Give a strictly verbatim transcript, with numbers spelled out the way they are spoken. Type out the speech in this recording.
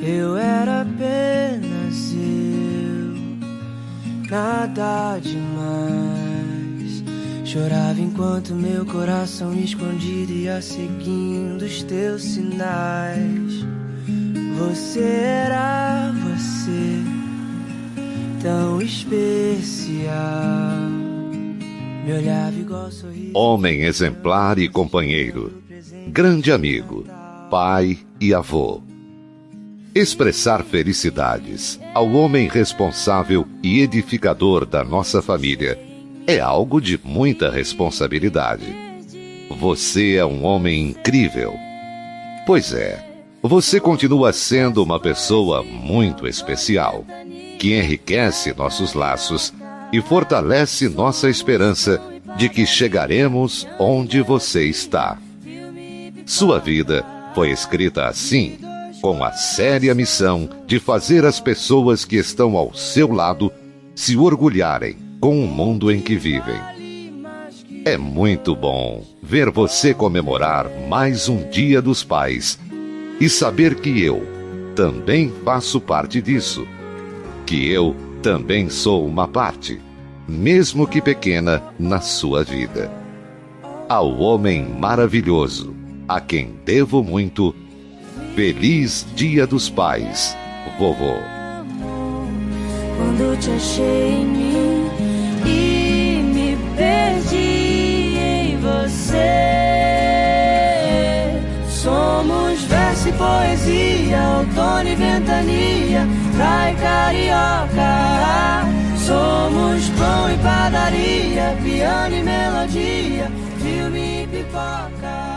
Eu era apenas eu, nada demais. Chorava enquanto meu coração escondido ia seguindo os teus sinais. Você era você, tão especial. Me olhava igual sorriso. Homem exemplar e companheiro, grande amigo, pai e avô. Expressar felicidades ao homem responsável e edificador da nossa família é algo de muita responsabilidade. Você é um homem incrível. Pois é, você continua sendo uma pessoa muito especial, que enriquece nossos laços e fortalece nossa esperança de que chegaremos onde você está. Sua vida foi escrita assim, com a séria missão de fazer as pessoas que estão ao seu lado se orgulharem com o mundo em que vivem. É muito bom ver você comemorar mais um Dia dos Pais e saber que eu também faço parte disso, que eu também sou uma parte, mesmo que pequena, na sua vida. Ao homem maravilhoso, a quem devo muito, feliz Dia dos Pais, vovô. Quando te achei em mim e me perdi em você. Somos verso e poesia, outono e ventania, praia e carioca. Somos pão e padaria, piano e melodia, filme e pipoca.